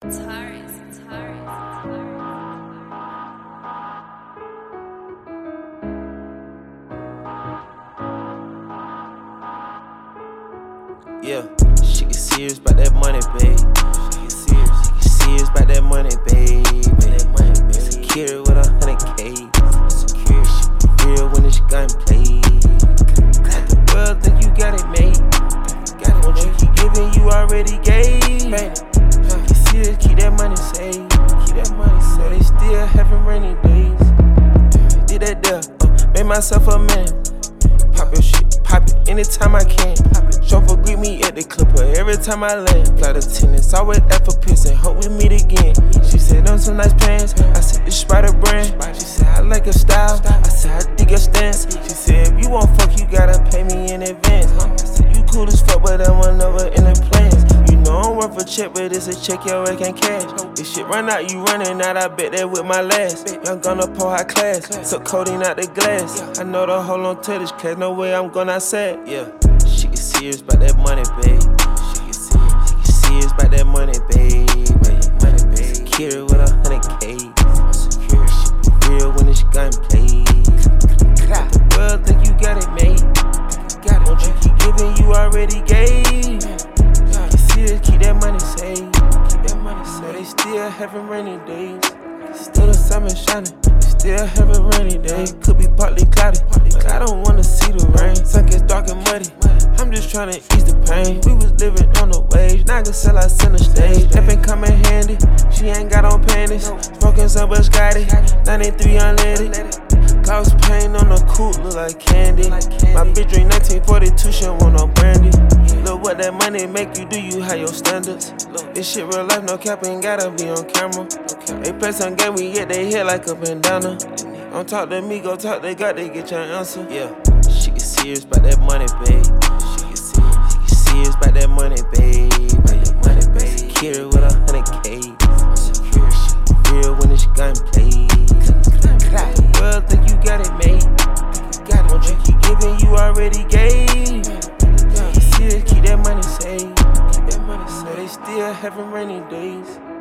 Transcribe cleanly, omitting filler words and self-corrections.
Yeah, she get serious about that money, babe. She get serious about that money, babe. Secure with 100K. Secure, she be real when it's gunplay. Let the world think you got it made. Won't you keep giving, you already gave. Get serious, keep that money safe. So they still having rainy days. Did that there, made myself a man. Pop your shit, pop it anytime I can. Chauffeur greet me at the clipper every time I land. Flight attendants always ask for piss and hope we meet again. She said, them some nice pants. I said, it's Spider brand. She said, I like her style. I said, I dig your stance. She said, if you want fuck, you gotta pay me in advance. I said, you cool as fuck, but I want over in the plans. You know I'm worth a check, but it's a check your way can cash. This shit run out, you running out, I bet that with my last. Young gun up on high class, so codeine out the glass. I know to hold on to this cause no way I'm gonna say. Yeah, she get serious about that money, babe. She get serious about that money, babe. Secure with 100K. Secure, she be real when it's gunplay. Let the world think you got it made. Won't you keep giving, you already gave. Get serious, keep that money safe. So they still having rainy days. Still the sun is shining, still having rainy days. Could be partly cloudy, but I don't wanna see the rain. Sun gets dark and muddy, I'm just tryna ease the pain. We was living on the wage, now I can sell out center stage. That been coming handy, she ain't got on panties. Smoking some Biscotti, 93 unleaded. Clouds paint on the coupe, look like candy. My bitch drink 1942, she don't want no brandy. Look what that money make you do, you have your standards. This shit real life, no cap, ain't gotta be on camera. They play some game, we get they hit like a bandana. Don't talk to me, go talk to God, they get your answer. Yeah, she get serious about that money, babe. She get serious about that money, babe. Secure with 100K. Secure, she be real when it's gunplay. Let the world think you got it made. Won't you keep giving, you already gave. Get serious, keep that money safe. So they still having rainy days.